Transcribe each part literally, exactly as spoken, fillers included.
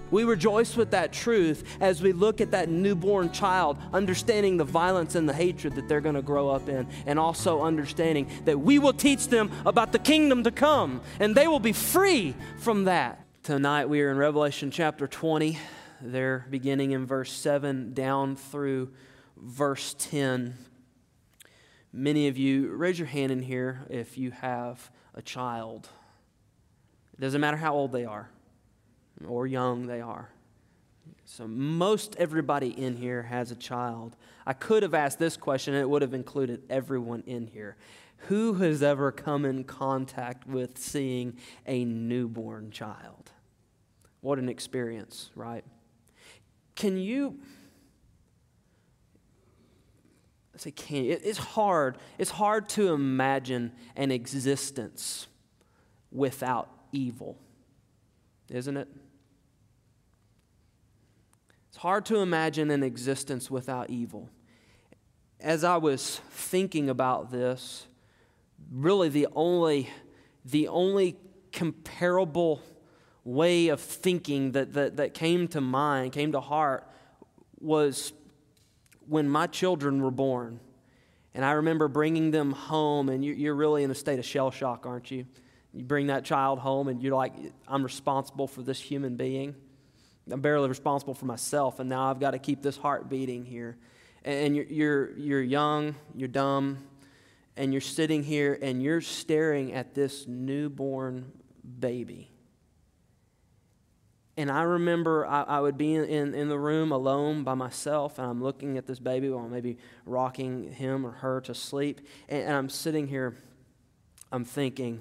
We rejoice with that truth as we look at that newborn child, understanding the violence and the hatred that they're going to grow up in, and also understanding that we will teach them about the kingdom to come, and they will be free from that. Tonight we are in Revelation chapter twenty, there beginning in verse seven down through verse ten. Many of you, raise your hand in here if you have a child. It doesn't matter how old they are or young they are. So most everybody in here has a child. I could have asked this question and it would have included everyone in here. Who has ever come in contact with seeing a newborn child? What an experience, right? Can you, I say can, it, it's hard. It's hard to imagine an existence without evil, isn't it? It's hard to imagine an existence without evil. As I was thinking about this, really the only, the only comparable way of thinking that, that, that came to mind, came to heart, was when my children were born. And I remember bringing them home, and you, you're really in a state of shell shock, aren't you? You bring that child home, and you're like, I'm responsible for this human being. I'm barely responsible for myself, and now I've got to keep this heart beating here. And you're, you're, you're young, you're dumb, and you're sitting here, and you're staring at this newborn baby. And I remember I, I would be in, in, in the room alone by myself, and I'm looking at this baby while maybe rocking him or her to sleep, and, and I'm sitting here, I'm thinking,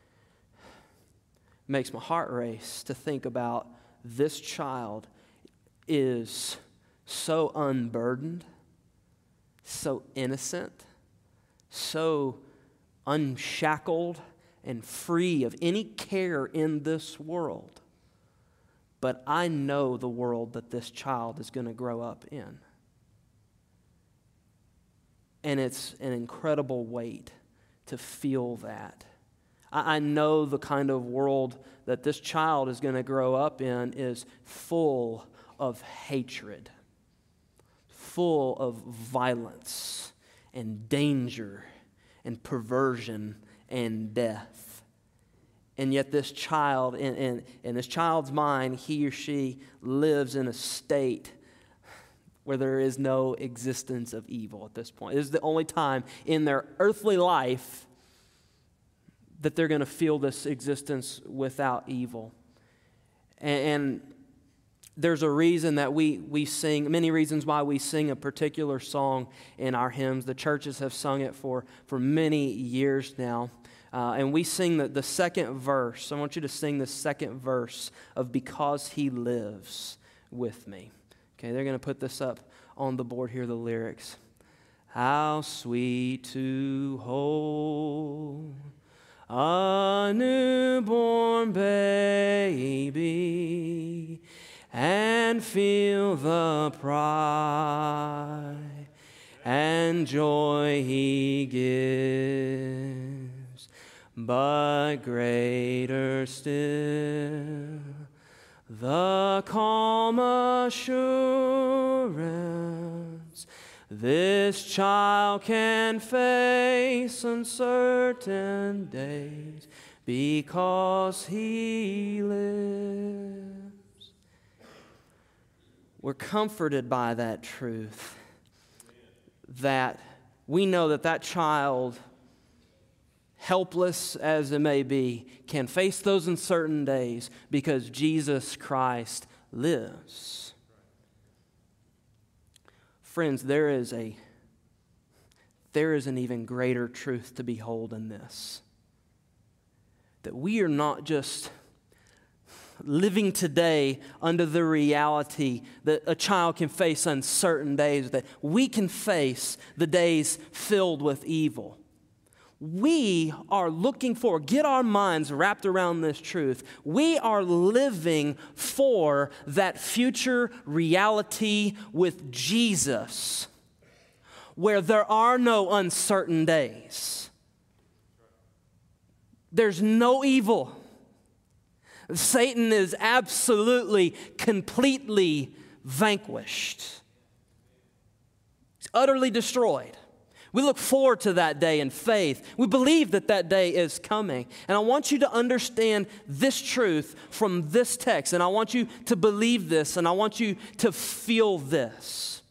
it makes my heart race to think about this child is so unburdened, so innocent, so unshackled and free of any care in this world. But I know the world that this child is going to grow up in. And it's an incredible weight to feel that. I know the kind of world that this child is going to grow up in is full of hatred, full of violence and danger and perversion and death. And yet this child, in, in, in this child's mind, he or she lives in a state where there is no existence of evil at this point. This is the only time in their earthly life that they're going to feel this existence without evil. And, and there's a reason that we, we sing, many reasons why we sing a particular song in our hymns. The churches have sung it for, for many years now. Uh, and we sing the, the second verse. I want you to sing the second verse of Because He Lives With Me. Okay, they're going to put this up on the board here, the lyrics. How sweet to hold a newborn baby and feel the pride and joy he gives, but greater still the calm assurance this child can face uncertain days because he lives. We're comforted by that truth, that we know that that child, helpless as it may be, can face those uncertain days because Jesus Christ lives. Friends, there is a there is an even greater truth to behold in this. That we are not just living today under the reality that a child can face uncertain days, that we can face the days filled with evil. We are looking for, get our minds wrapped around this truth. We are living for that future reality with Jesus, where there are no uncertain days. There's no evil. Satan is absolutely, completely vanquished. He's utterly destroyed. We look forward to that day in faith. We believe that that day is coming. And I want you to understand this truth from this text. And I want you to believe this. And I want you to feel this.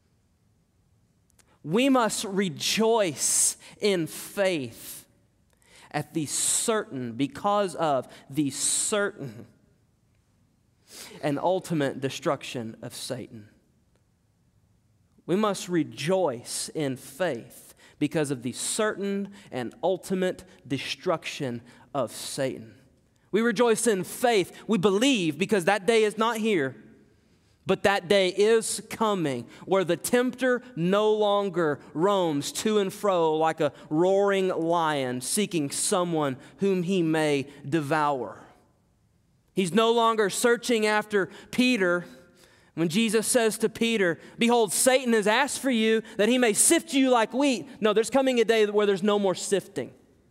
We must rejoice in faith at the certain, because of the certain and ultimate destruction of Satan. We must rejoice in faith because of the certain and ultimate destruction of Satan. We rejoice in faith. We believe because that day is not here, but that day is coming where the tempter no longer roams to and fro like a roaring lion seeking someone whom he may devour. He's no longer searching after Peter. When Jesus says to Peter, behold, Satan has asked for you that he may sift you like wheat. No, there's coming a day where there's no more sifting.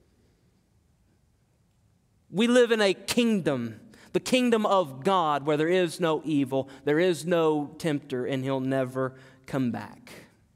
We live in a kingdom, the kingdom of God, where there is no evil, there is no tempter, and he'll never come back.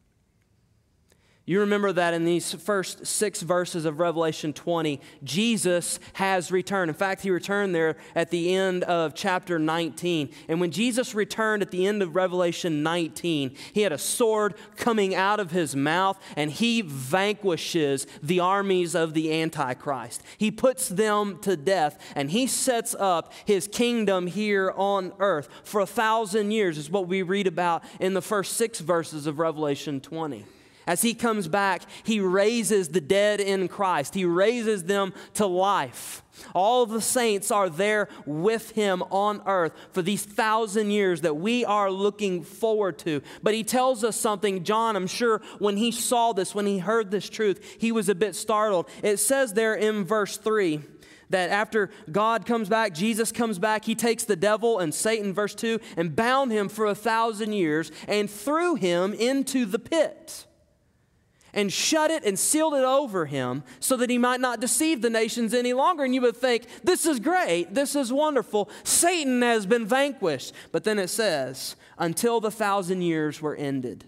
You remember that in these first six verses of Revelation twenty, Jesus has returned. In fact, he returned there at the end of chapter nineteen. And when Jesus returned at the end of Revelation nineteen, he had a sword coming out of his mouth, and he vanquishes the armies of the Antichrist. He puts them to death, and he sets up his kingdom here on earth for a thousand years, is what we read about in the first six verses of Revelation twenty. As he comes back, he raises the dead in Christ. He raises them to life. All the saints are there with him on earth for these thousand years that we are looking forward to. But he tells us something. John, I'm sure when he saw this, when he heard this truth, he was a bit startled. It says there in verse three that after God comes back, Jesus comes back, he takes the devil and Satan, verse two, and bound him for a thousand years and threw him into the pit, and shut it and sealed it over him so that he might not deceive the nations any longer. And you would think, this is great, this is wonderful, Satan has been vanquished. But then it says, until the thousand years were ended.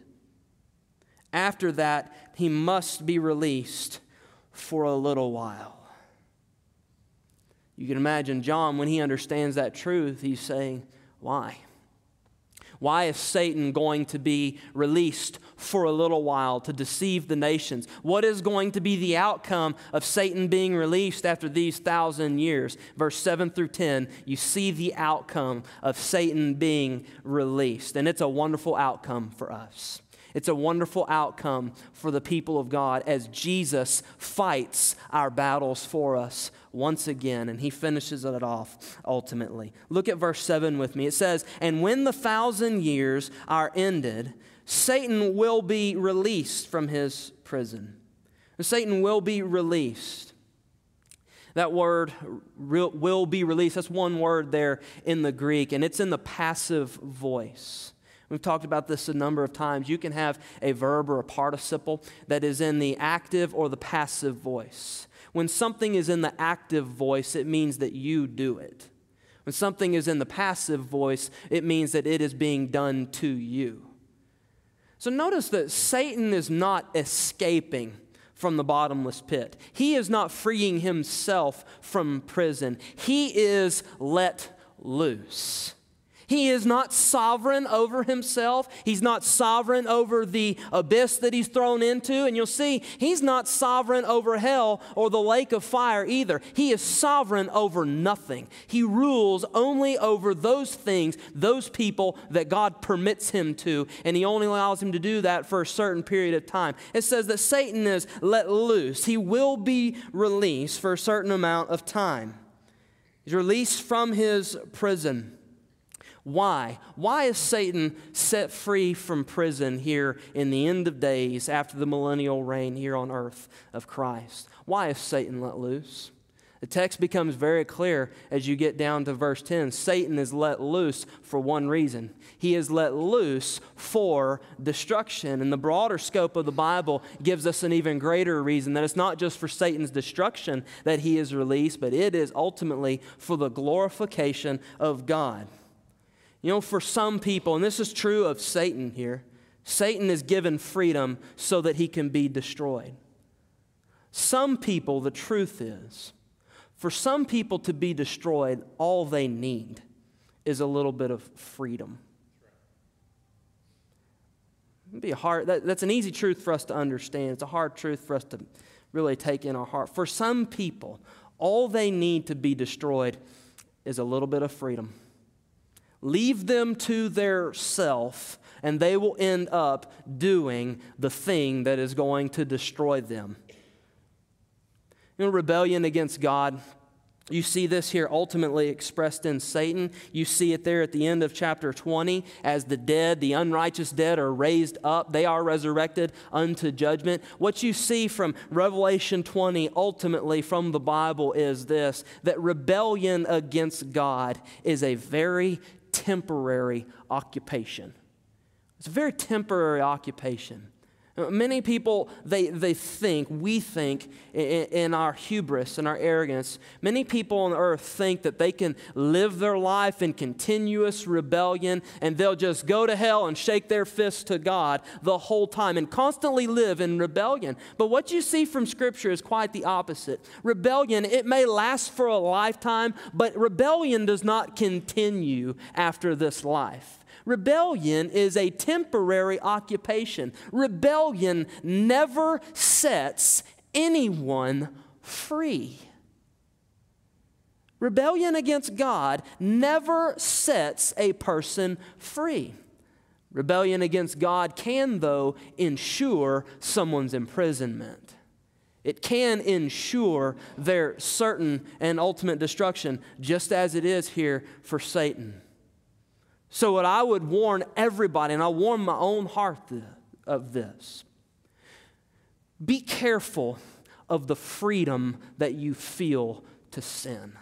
After that, he must be released for a little while. You can imagine John, when he understands that truth, he's saying, why? Why is Satan going to be released for a little while to deceive the nations? What is going to be the outcome of Satan being released after these thousand years? Verse seven through ten, you see the outcome of Satan being released. And it's a wonderful outcome for us. It's a wonderful outcome for the people of God as Jesus fights our battles for us once again, and he finishes it off ultimately. Look at verse seven with me. It says, and when the thousand years are ended, Satan will be released from his prison. And Satan will be released. That word, will be released, that's one word there in the Greek, and it's in the passive voice. We've talked about this a number of times. You can have a verb or a participle that is in the active or the passive voice. When something is in the active voice, it means that you do it. When something is in the passive voice, it means that it is being done to you. So notice that Satan is not escaping from the bottomless pit. He is not freeing himself from prison. He is let loose. He is not sovereign over himself. He's not sovereign over the abyss that he's thrown into. And you'll see, he's not sovereign over hell or the lake of fire either. He is sovereign over nothing. He rules only over those things, those people that God permits him to. And he only allows him to do that for a certain period of time. It says that Satan is let loose. He will be released for a certain amount of time. He's released from his prison. Why? Why is Satan set free from prison here in the end of days after the millennial reign here on earth of Christ? Why is Satan let loose? The text becomes very clear as you get down to verse ten. Satan is let loose for one reason. He is let loose for destruction. And the broader scope of the Bible gives us an even greater reason, that it's not just for Satan's destruction that he is released, but it is ultimately for the glorification of God. You know, for some people, and this is true of Satan here, Satan is given freedom so that he can be destroyed. Some people, the truth is, for some people to be destroyed, all they need is a little bit of freedom. It'd be hard, that, that's an easy truth for us to understand. It's a hard truth for us to really take in our heart. For some people, all they need to be destroyed is a little bit of freedom. Leave them to their self, and they will end up doing the thing that is going to destroy them. You know, rebellion against God, you see this here ultimately expressed in Satan. You see it there at the end of chapter twenty as the dead, the unrighteous dead are raised up. They are resurrected unto judgment. What you see from Revelation twenty ultimately from the Bible is this, that rebellion against God is a very temporary occupation. It's a very temporary occupation. Many people, they, they think, we think, in, in our hubris and our arrogance, many people on earth think that they can live their life in continuous rebellion and they'll just go to hell and shake their fists to God the whole time and constantly live in rebellion. But what you see from Scripture is quite the opposite. Rebellion, it may last for a lifetime, but rebellion does not continue after this life. Rebellion is a temporary occupation. Rebellion never sets anyone free. Rebellion against God never sets a person free. Rebellion against God can, though, ensure someone's imprisonment. It can ensure their certain and ultimate destruction, just as it is here for Satan. So what I would warn everybody, and I warn my own heart of this, be careful of the freedom that you feel to sin.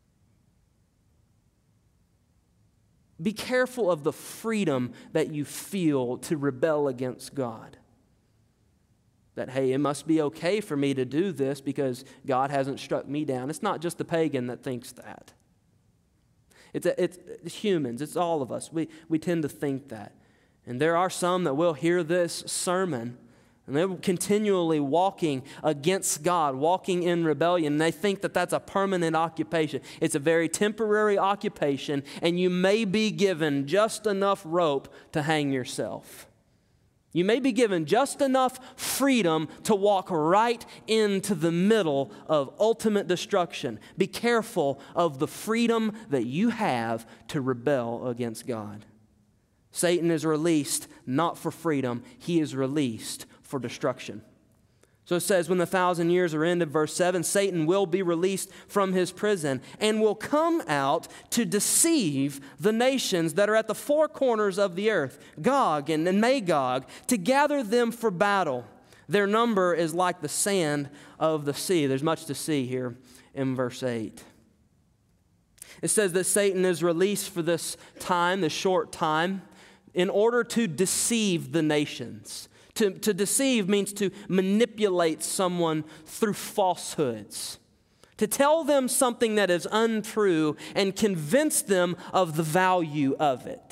Be careful of the freedom that you feel to rebel against God. That, hey, it must be okay for me to do this because God hasn't struck me down. It's not just the pagan that thinks that. It's, a, it's, it's humans. It's all of us. We, we tend to think that. And there are some that will hear this sermon and they're continually walking against God, walking in rebellion. And they think that that's a permanent occupation. It's a very temporary occupation, and you may be given just enough rope to hang yourself. You may be given just enough freedom to walk right into the middle of ultimate destruction. Be careful of the freedom that you have to rebel against God. Satan is released not for freedom, he is released for destruction. So it says, when the thousand years are ended, verse seven, Satan will be released from his prison and will come out to deceive the nations that are at the four corners of the earth, Gog and Magog, to gather them for battle. Their number is like the sand of the sea. There's much to see here in verse eight. It says that Satan is released for this time, this short time, in order to deceive the nations. To, to deceive means to manipulate someone through falsehoods. To tell them something that is untrue and convince them of the value of it.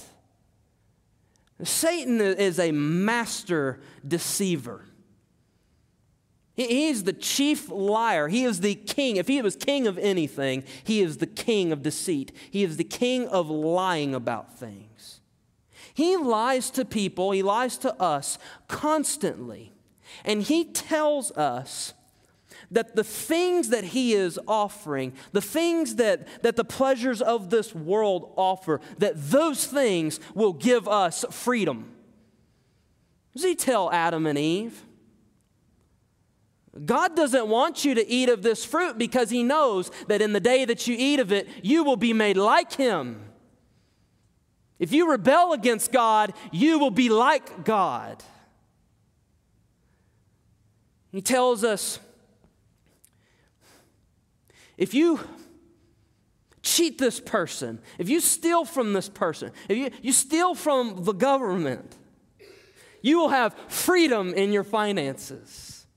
Satan is a master deceiver. He is the chief liar. He is the king. If he was king of anything, he is the king of deceit. He is the king of lying about things. He lies to people, he lies to us constantly. And he tells us that the things that he is offering, the things that, that the pleasures of this world offer, that those things will give us freedom. What does he tell Adam and Eve? God doesn't want you to eat of this fruit because he knows that in the day that you eat of it, you will be made like him. If you rebel against God, you will be like God. He tells us if you cheat this person, if you steal from this person, if you, you steal from the government, you will have freedom in your finances.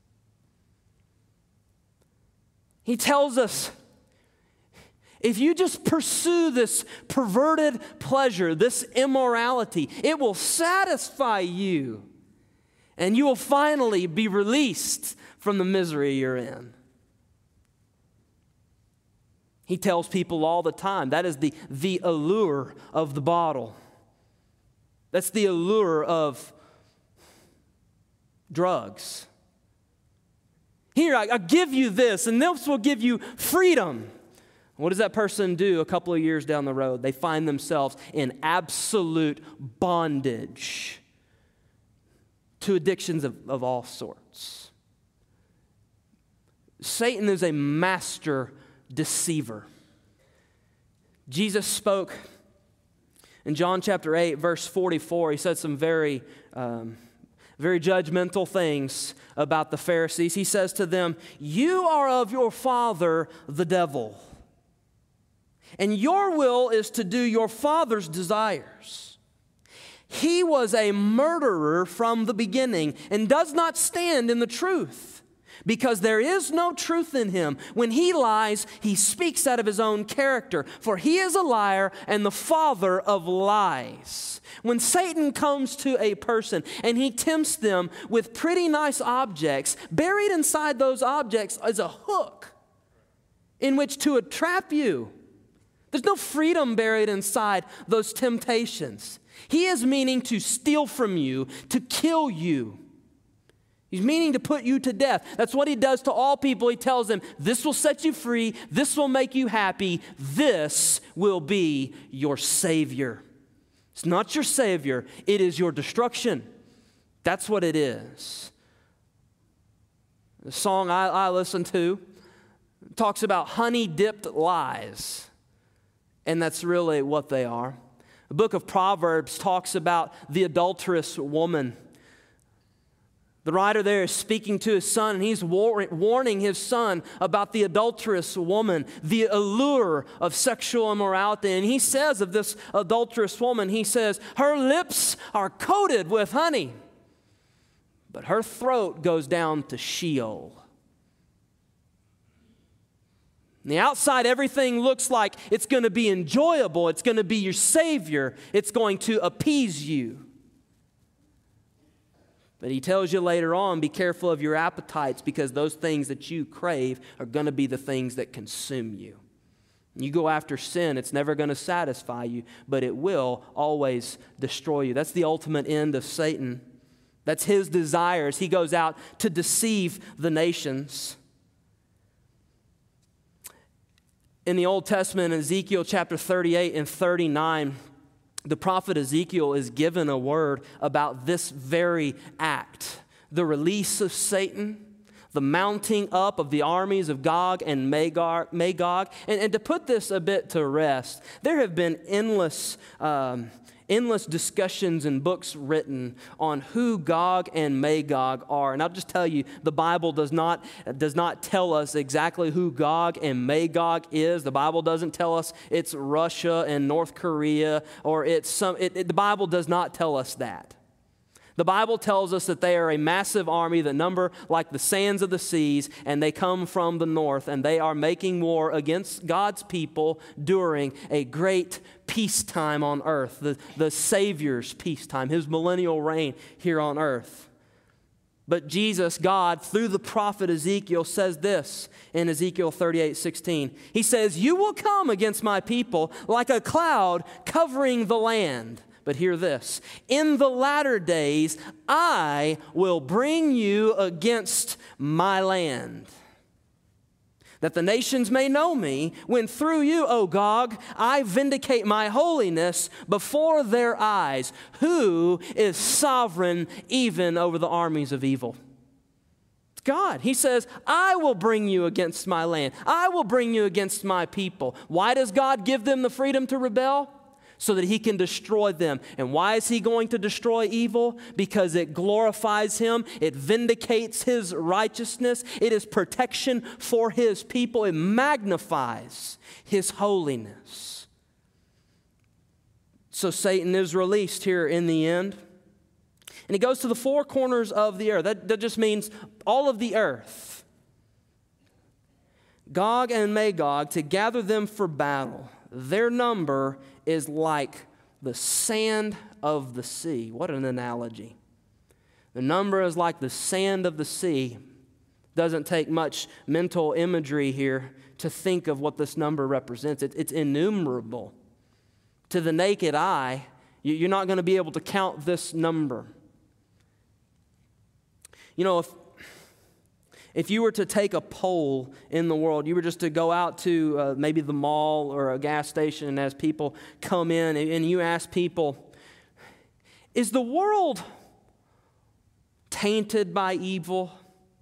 He tells us, if you just pursue this perverted pleasure, this immorality, it will satisfy you, and you will finally be released from the misery you're in. He tells people all the time, that is the, the allure of the bottle. That's the allure of drugs. Here, I, I'll give you this, and this will give you freedom. What does that person do a couple of years down the road? They find themselves in absolute bondage to addictions of, of all sorts. Satan is a master deceiver. Jesus spoke in John chapter eight, verse forty-four. He said some very, um, very judgmental things about the Pharisees. He says to them, "You are of your father, the devil, and your will is to do your father's desires. He was a murderer from the beginning and does not stand in the truth, because there is no truth in him. When he lies, he speaks out of his own character, for he is a liar and the father of lies." When Satan comes to a person and he tempts them with pretty nice objects, buried inside those objects is a hook in which to trap you. There's no freedom buried inside those temptations. He is meaning to steal from you, to kill you. He's meaning to put you to death. That's what he does to all people. He tells them, this will set you free, this will make you happy, this will be your Savior. It's not your Savior, it is your destruction. That's what it is. The song I, I listen to talks about honey-dipped lies. And that's really what they are. The book of Proverbs talks about the adulterous woman. The writer there is speaking to his son, and he's war- warning his son about the adulterous woman, the allure of sexual immorality. And he says of this adulterous woman, he says, her lips are coated with honey, but her throat goes down to Sheol. On the outside, everything looks like it's going to be enjoyable. It's going to be your Savior. It's going to appease you. But he tells you later on, be careful of your appetites, because those things that you crave are going to be the things that consume you. You go after sin, it's never going to satisfy you, but it will always destroy you. That's the ultimate end of Satan. That's his desires. He goes out to deceive the nations. In the Old Testament, in Ezekiel chapter thirty-eight and thirty-nine, the prophet Ezekiel is given a word about this very act, the release of Satan, the mounting up of the armies of Gog and Magog. Magog. And, and to put this a bit to rest, there have been endless um, endless discussions and books written on who Gog and Magog are. And I'll just tell you, the Bible does not, does not tell us exactly who Gog and Magog is. The Bible doesn't tell us it's Russia and North Korea, or it's some, it, it, the Bible does not tell us that. The Bible tells us that they are a massive army that number like the sands of the seas, and they come from the north, and they are making war against God's people during a great peacetime on earth, the, the Savior's peacetime, his millennial reign here on earth. But Jesus, God, through the prophet Ezekiel, says this in Ezekiel thirty-eight sixteen. He says, "You will come against my people like a cloud covering the land." But hear this, "In the latter days, I will bring you against my land, that the nations may know me, when through you, O Gog, I vindicate my holiness before their eyes. Who is sovereign even over the armies of evil?" It's God. He says, I will bring you against my land. I will bring you against my people. Why does God give them the freedom to rebel? so that he can destroy them. And why is he going to destroy evil? Because it glorifies him. It vindicates his righteousness. It is protection for his people. It magnifies his holiness. So Satan is released here in the end. And he goes to the four corners of the earth. That, that just means all of the earth. Gog and Magog, to gather them for battle. Their number is like the sand of the sea. What an analogy. The number is like the sand of the sea. Doesn't take much mental imagery here to think of what this number represents. It, it's innumerable. To the naked eye, you're not going to be able to count this number. You know, if If you were to take a poll in the world, you were just to go out to uh, maybe the mall or a gas station, and as people come in and, and you ask people, is the world tainted by evil?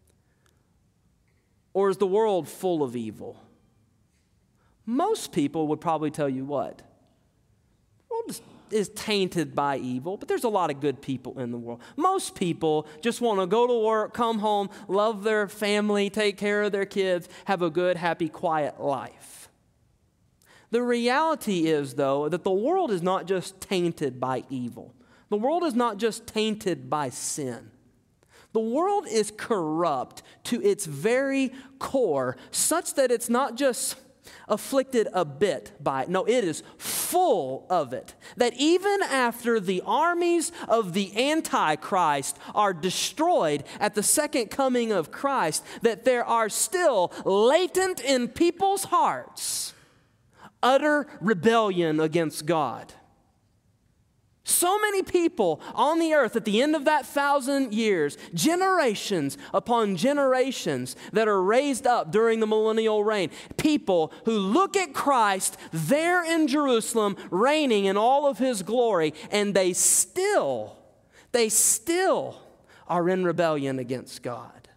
Or is the world full of evil? Most people would probably tell you what? The world is is tainted by evil, but there's a lot of good people in the world. Most people just want to go to work, come home, love their family, take care of their kids, have a good, happy, quiet life. The reality is, though, that the world is not just tainted by evil. The world is not just tainted by sin. The world is corrupt to its very core, such that it's not just afflicted a bit by it. No, it is full of it. That even after the armies of the Antichrist are destroyed at the second coming of Christ, that there are still latent in people's hearts utter rebellion against God. So many people on the earth at the end of that thousand years, generations upon generations that are raised up during the millennial reign. People who look at Christ there in Jerusalem, reigning in all of his glory, and they still, they still are in rebellion against God.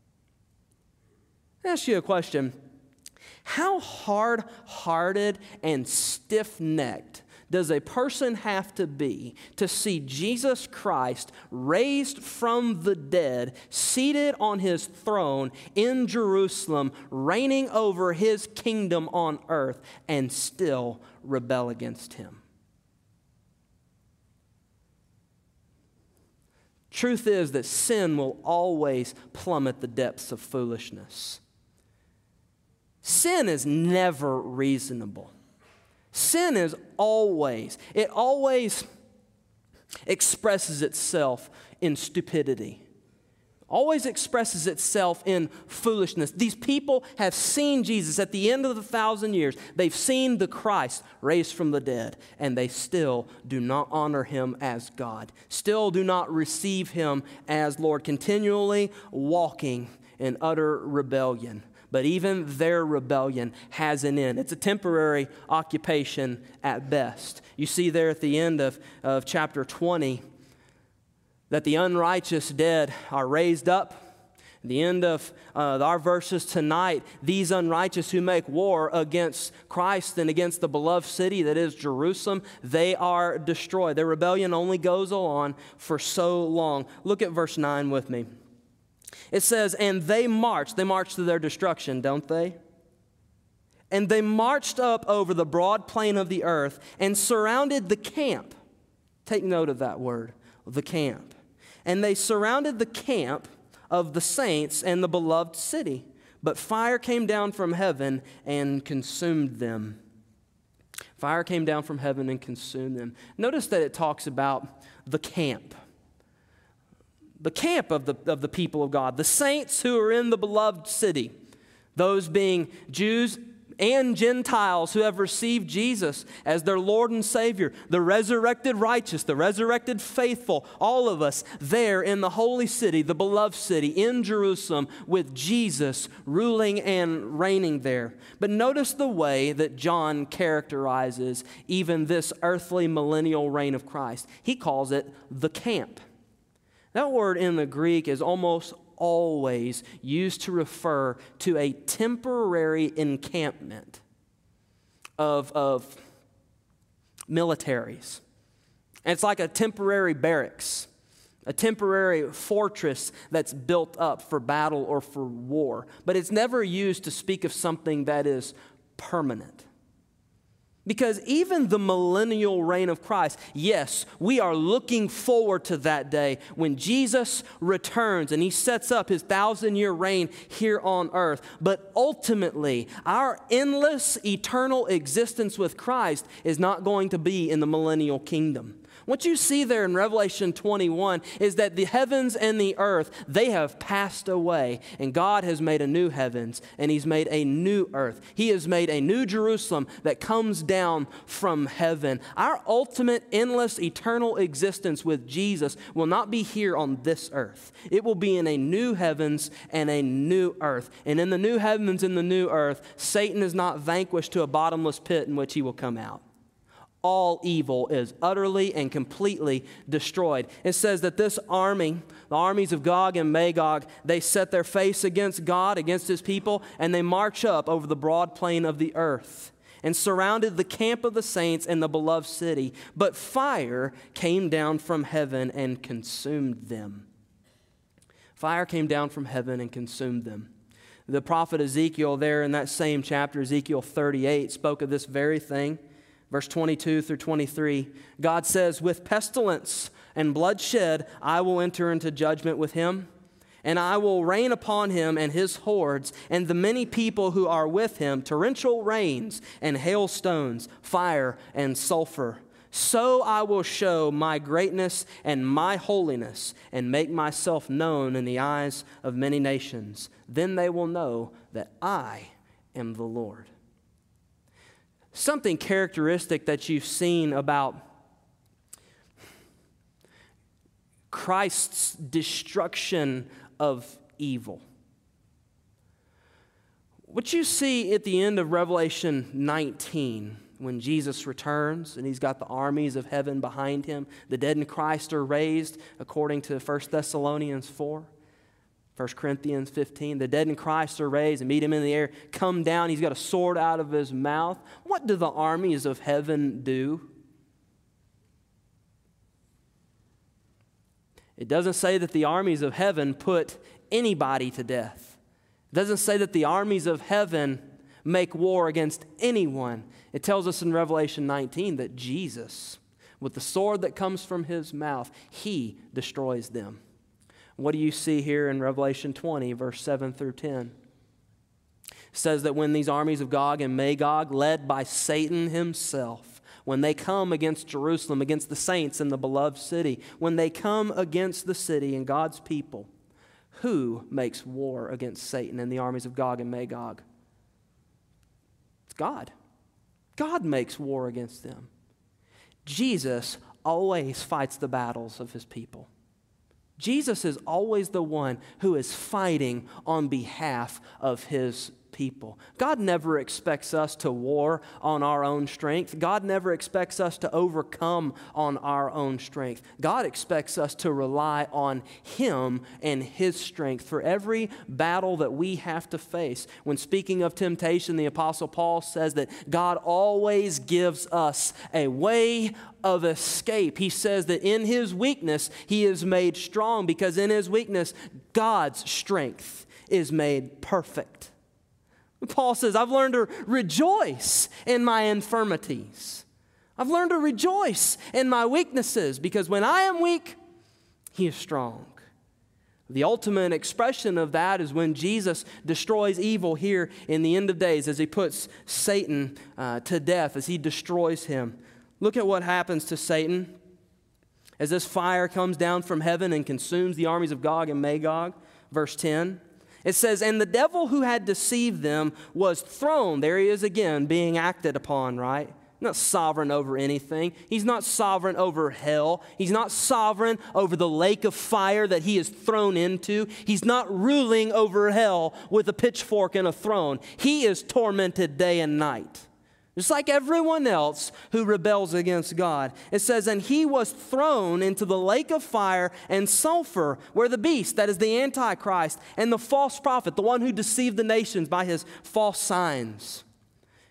I'll ask you a question. How hard-hearted and stiff-necked does a person have to be to see Jesus Christ raised from the dead, seated on his throne in Jerusalem, reigning over his kingdom on earth, and still rebel against him? Truth is that sin will always plummet the depths of foolishness. Sin is never reasonable. Sin is always, it always expresses itself in stupidity. Always expresses itself in foolishness. These people have seen Jesus at the end of the thousand years. They've seen the Christ raised from the dead, and they still do not honor him as God. Still do not receive him as Lord, continually walking in utter rebellion. But even their rebellion has an end. It's a temporary occupation at best. You see there at the end of, of chapter twenty that the unrighteous dead are raised up. At the end of uh, our verses tonight, these unrighteous who make war against Christ and against the beloved city that is Jerusalem, they are destroyed. Their rebellion only goes on for so long. Look at verse nine with me. It says, and they marched. They marched to their destruction, don't they? And they marched up over the broad plain of the earth and surrounded the camp. Take note of that word, the camp. And they surrounded the camp of the saints and the beloved city. But fire came down from heaven and consumed them. Fire came down from heaven and consumed them. Notice that it talks about the camp. The camp of the, of the people of God, the saints who are in the beloved city, those being Jews and Gentiles who have received Jesus as their Lord and Savior, the resurrected righteous, the resurrected faithful, all of us there in the holy city, the beloved city in Jerusalem with Jesus ruling and reigning there. But notice the way that John characterizes even this earthly millennial reign of Christ. He calls it the camp. That word in the Greek is almost always used to refer to a temporary encampment of, of militaries. And it's like a temporary barracks, a temporary fortress that's built up for battle or for war. But it's never used to speak of something that is permanent. Because even the millennial reign of Christ, yes, we are looking forward to that day when Jesus returns and he sets up his thousand-year reign here on earth. But ultimately, our endless, eternal existence with Christ is not going to be in the millennial kingdom. What you see there in Revelation twenty-one is that the heavens and the earth, they have passed away, and God has made a new heavens, and he's made a new earth. He has made a new Jerusalem that comes down from heaven. Our ultimate, endless, eternal existence with Jesus will not be here on this earth. It will be in a new heavens and a new earth. And in the new heavens and the new earth, Satan is not vanquished to a bottomless pit in which he will come out. All evil is utterly and completely destroyed. It says that this army, the armies of Gog and Magog, they set their face against God, against his people, and they march up over the broad plain of the earth and surrounded the camp of the saints and the beloved city. But fire came down from heaven and consumed them. Fire came down from heaven and consumed them. The prophet Ezekiel there in that same chapter, Ezekiel thirty-eight, spoke of this very thing. Verse twenty-two through twenty-three, God says, with pestilence and bloodshed I will enter into judgment with him, and I will rain upon him and his hordes and the many people who are with him, torrential rains and hailstones, fire and sulfur. So I will show my greatness and my holiness and make myself known in the eyes of many nations. Then they will know that I am the Lord. Something characteristic that you've seen about Christ's destruction of evil. What you see at the end of Revelation nineteen, when Jesus returns and he's got the armies of heaven behind him, the dead in Christ are raised according to First Thessalonians four. First Corinthians fifteen, the dead in Christ are raised and meet him in the air, come down, he's got a sword out of his mouth. What do the armies of heaven do? It doesn't say that the armies of heaven put anybody to death. It doesn't say that the armies of heaven make war against anyone. It tells us in Revelation nineteen that Jesus, with the sword that comes from his mouth, he destroys them. What do you see here in Revelation twenty, verse seven through ten? It says that when these armies of Gog and Magog, led by Satan himself, when they come against Jerusalem, against the saints in the beloved city, when they come against the city and God's people, who makes war against Satan and the armies of Gog and Magog? It's God. God makes war against them. Jesus always fights the battles of his people. Jesus is always the one who is fighting on behalf of his people. God never expects us to war on our own strength. God never expects us to overcome on our own strength. God expects us to rely on him and his strength for every battle that we have to face. When speaking of temptation, the Apostle Paul says that God always gives us a way of escape. He says that in his weakness, he is made strong, because in his weakness, God's strength is made perfect. Paul says, I've learned to rejoice in my infirmities. I've learned to rejoice in my weaknesses, because when I am weak, he is strong. The ultimate expression of that is when Jesus destroys evil here in the end of days, as he puts Satan uh, to death, as he destroys him. Look at what happens to Satan as this fire comes down from heaven and consumes the armies of Gog and Magog. Verse ten. It says, and the devil who had deceived them was thrown. There he is again, being acted upon, right? He's not sovereign over anything. He's not sovereign over hell. He's not sovereign over the lake of fire that he is thrown into. He's not ruling over hell with a pitchfork and a throne. He is tormented day and night, just like everyone else who rebels against God. It says, and he was thrown into the lake of fire and sulfur, where the beast, that is the Antichrist, and the false prophet, the one who deceived the nations by his false signs.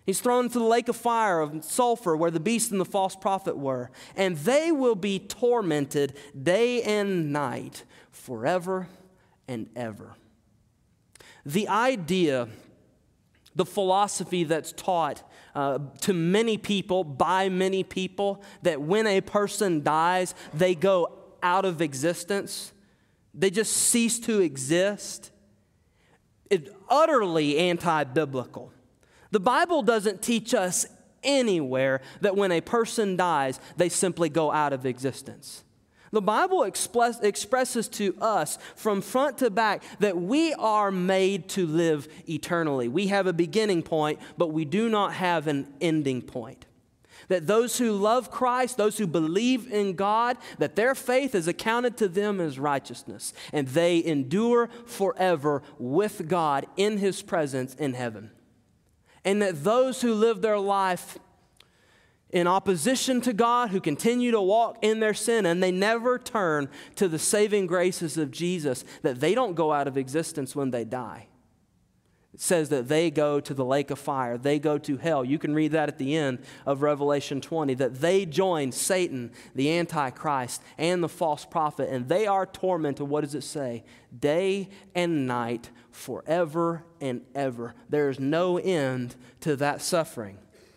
He's thrown into the lake of fire, of sulfur, where the beast and the false prophet were. And they will be tormented day and night forever and ever. The idea, the philosophy that's taught uh, to many people, by many people, that when a person dies, they go out of existence, they just cease to exist, is utterly anti-biblical. The Bible doesn't teach us anywhere that when a person dies, they simply go out of existence. The Bible express, expresses to us from front to back that we are made to live eternally. We have a beginning point, but we do not have an ending point. That those who love Christ, those who believe in God, that their faith is accounted to them as righteousness, and they endure forever with God in His presence in heaven. And that those who live their life in opposition to God, who continue to walk in their sin, and they never turn to the saving graces of Jesus, that they don't go out of existence when they die. It says that they go to the lake of fire. They go to hell. You can read that at the end of Revelation twenty, that they join Satan, the Antichrist, and the false prophet, and they are tormented, what does it say? Day and night, forever and ever. There is no end to that suffering.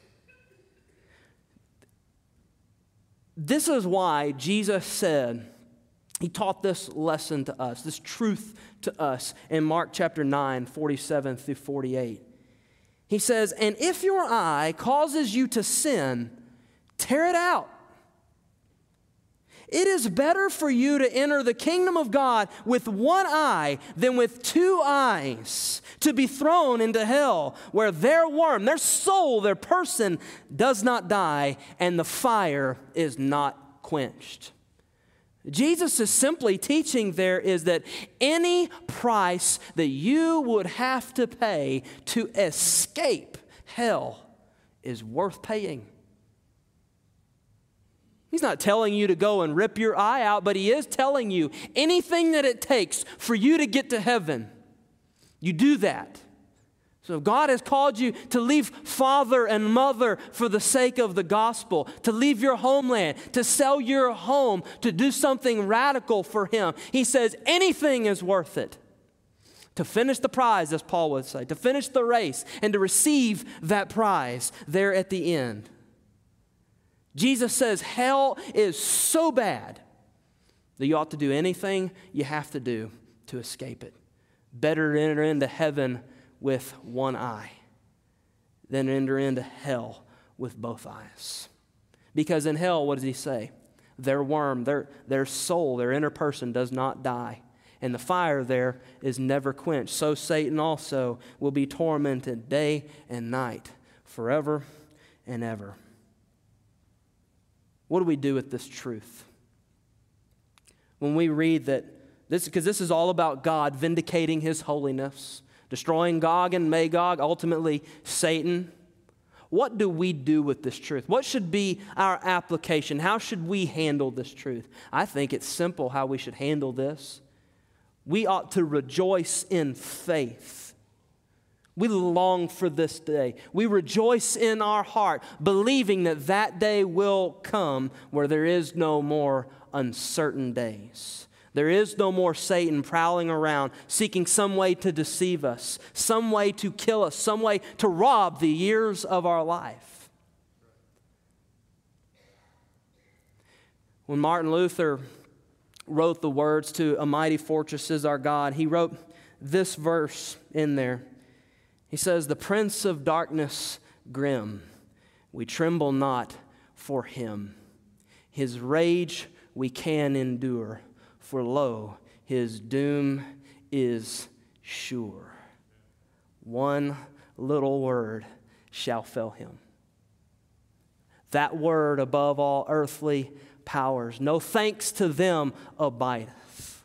This is why Jesus said, He taught this lesson to us, this truth to us in Mark chapter nine, forty-seven through forty-eight. He says, and if your eye causes you to sin, tear it out. It is better for you to enter the kingdom of God with one eye than with two eyes, to be thrown into hell, where their worm, their soul, their person does not die, and the fire is not quenched. Jesus is simply teaching there is that any price that you would have to pay to escape hell is worth paying. He's not telling you to go and rip your eye out, but He is telling you anything that it takes for you to get to heaven, you do that. So God has called you to leave father and mother for the sake of the gospel, to leave your homeland, to sell your home, to do something radical for Him. He says anything is worth it. To finish the prize, as Paul would say, to finish the race and to receive that prize there at the end. Jesus says hell is so bad that you ought to do anything you have to do to escape it. Better to enter into heaven with one eye than enter into hell with both eyes. Because in hell, what does He say? Their worm, their, their soul, their inner person does not die. And the fire there is never quenched. So Satan also will be tormented day and night, forever and ever. What do we do with this truth? When we read that, this, because this is all about God vindicating His holiness, destroying Gog and Magog, ultimately Satan. What do we do with this truth? What should be our application? How should we handle this truth? I think it's simple how we should handle this. We ought to rejoice in faith. We long for this day. We rejoice in our heart, believing that that day will come where there is no more uncertain days. There is no more Satan prowling around, seeking some way to deceive us, some way to kill us, some way to rob the years of our life. When Martin Luther wrote the words to "A Mighty Fortress is Our God," he wrote this verse in there. He says, "The prince of darkness grim, we tremble not for him. His rage we can endure, for lo, his doom is sure. One little word shall fell him." That word above all earthly powers, no thanks to them abideth.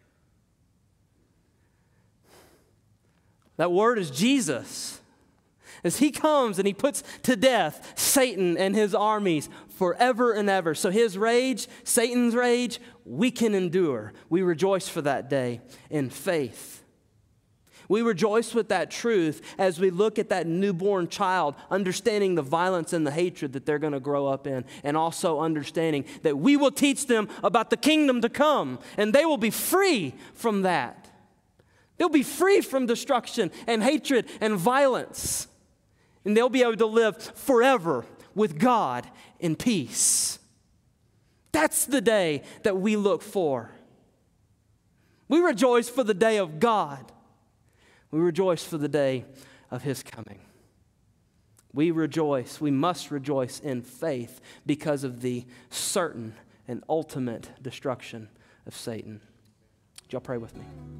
That word is Jesus. As He comes and He puts to death Satan and his armies forever and ever. So his rage, Satan's rage, we can endure. We rejoice for that day in faith. We rejoice with that truth as we look at that newborn child, understanding the violence and the hatred that they're going to grow up in, and also understanding that we will teach them about the kingdom to come, and they will be free from that. They'll be free from destruction and hatred and violence, and they'll be able to live forever with God in peace. That's the day that we look for. We rejoice for the day of God. We rejoice for the day of His coming. We rejoice, we must rejoice in faith because of the certain and ultimate destruction of Satan. Would y'all pray with me?